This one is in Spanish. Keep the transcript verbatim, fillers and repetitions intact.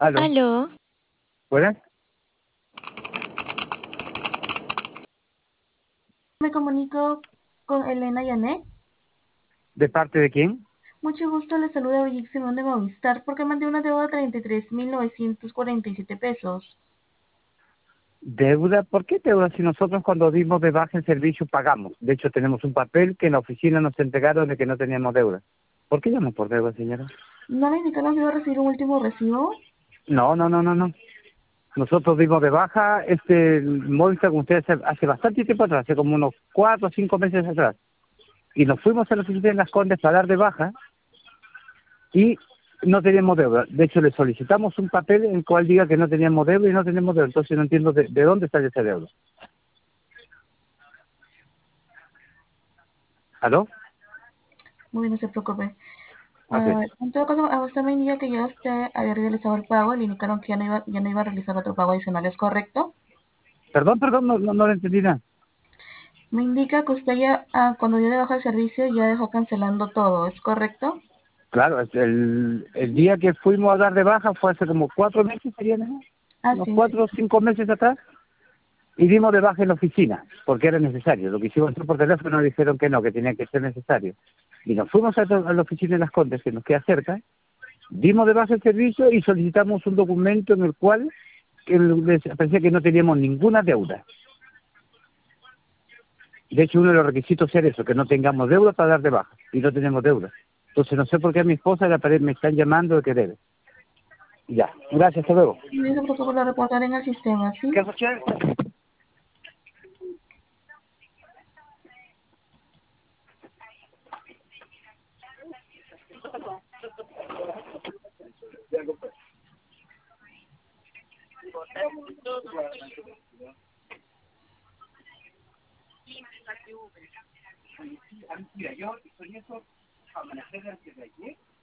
Aló, Aló, ¿buenas? Me comunico con Elena Yanet. ¿De parte de quién? Mucho gusto, le saluda Brigitte Simón de Movistar porque mandé una deuda de treinta y tres mil novecientos cuarenta y siete pesos. ¿Deuda? ¿Por qué deuda? Si nosotros cuando dimos de baja el servicio pagamos. De hecho, tenemos un papel que en la oficina nos entregaron de que no teníamos deuda. ¿Por qué llaman por deuda, señora? ¿No me indicaron que iba a recibir un último recibo? No, no, no, no, no. Nosotros dimos de baja este Movistar con ustedes hace, hace bastante tiempo atrás, hace como unos cuatro o cinco meses atrás. Y nos fuimos a la oficina de Las Condes para dar de baja y no teníamos deuda. De hecho, le solicitamos un papel en el cual diga que no teníamos deuda y no tenemos deuda. Entonces no entiendo de, de dónde sale esa deuda. ¿Aló? Muy bien, no se preocupe. Ok. Ah, en todo caso, a usted me indica que ya usted había realizado el pago y le indicaron que ya no iba, ya no iba a realizar otro pago adicional, ¿es correcto? Perdón, perdón, no, no, no lo entendí nada. Me indica que usted ya, ah, cuando dio de baja el servicio, ya dejó cancelando todo, ¿es correcto? Claro, es el, el día que fuimos a dar de baja fue hace como cuatro meses, serían ¿no? unos Así es. cuatro o cinco meses atrás, y dimos de baja en la oficina, porque era necesario. Lo que hicimos nosotros por teléfono nos dijeron que no, que tenía que ser necesario. Y nos fuimos a, a la oficina de Las Condes, que nos queda cerca, dimos de baja el servicio y solicitamos un documento en el cual que les parecía que no teníamos ninguna deuda. De hecho, uno de los requisitos era eso, que no tengamos deuda para dar de baja, y no tenemos deuda. Entonces no sé por qué a mi esposa y la pared me están llamando de que debe. Ya, gracias, hasta luego. No se preocupe, lo reportaré en el sistema, ¿sí? ¿Qué escuché? Mira, yo soy eso, amanecer antes de ayer.